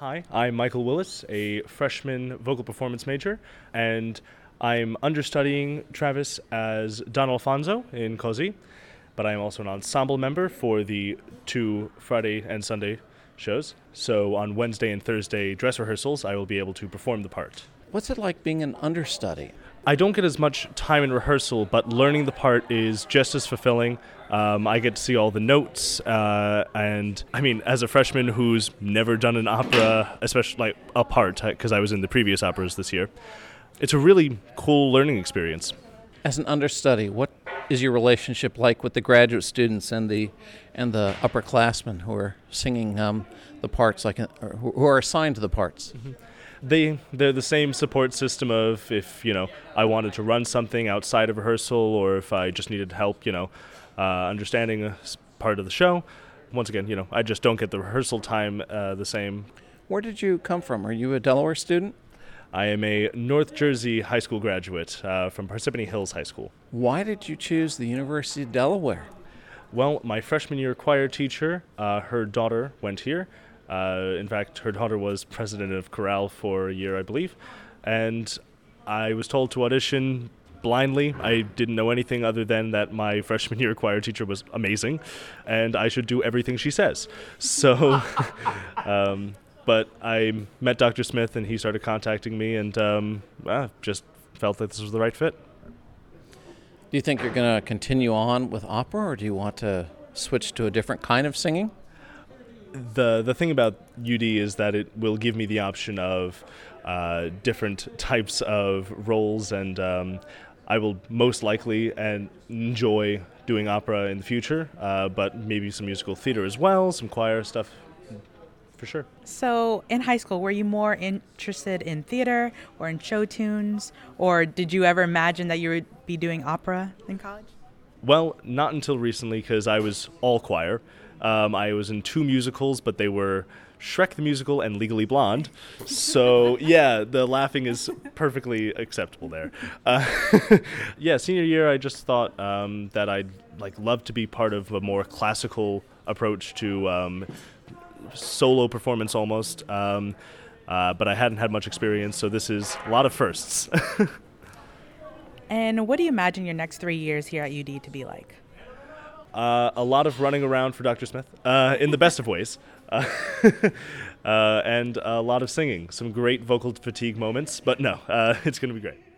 Hi, I'm Michael Willis, a freshman vocal performance major, and I'm understudying Travis as Don Alfonso in Così, but I'm also an ensemble member for the two Friday and Sunday shows. So on Wednesday and Thursday dress rehearsals, I will be able to perform the part. What's it like being an understudy? I don't get as much time in rehearsal, but learning the part is just as fulfilling. I get to see all the notes, and I mean, as a freshman who's never done an opera, especially like a part, because I was in the previous operas this year, it's a really cool learning experience. As an understudy, what is your relationship like with the graduate students and the upperclassmen who are singing the parts, who are assigned to the parts? Mm-hmm. They're the same support system of if, I wanted to run something outside of rehearsal or if I just needed help, understanding a part of the show. Once again, I just don't get the rehearsal time the same. Where did you come from? Are you a Delaware student? I am a North Jersey high school graduate from Parsippany Hills High School. Why did you choose the University of Delaware? Well, my freshman year choir teacher, her daughter went here. In fact, her daughter was president of chorale for a year, I believe, and I was told to audition blindly. I didn't know anything other than that my freshman year choir teacher was amazing, and I should do everything she says. So, but I met Dr. Smith, and he started contacting me, and just felt that this was the right fit. Do you think you're going to continue on with opera, or do you want to switch to a different kind of singing? The thing about UD is that it will give me the option of different types of roles, and I will most likely enjoy doing opera in the future, but maybe some musical theater as well, some choir stuff, for sure. So in high school, were you more interested in theater or in show tunes, or did you ever imagine that you would be doing opera in college? Well, not until recently, because I was all choir. I was in two musicals, but they were Shrek the Musical and Legally Blonde. So, yeah, the laughing is perfectly acceptable there. Senior year, I just thought that I'd love to be part of a more classical approach to solo performance almost. But I hadn't had much experience, so this is a lot of firsts. And what do you imagine your next 3 years here at UD to be like? A lot of running around for Dr. Smith, in the best of ways, and a lot of singing. Some great vocal fatigue moments, but no, it's going to be great.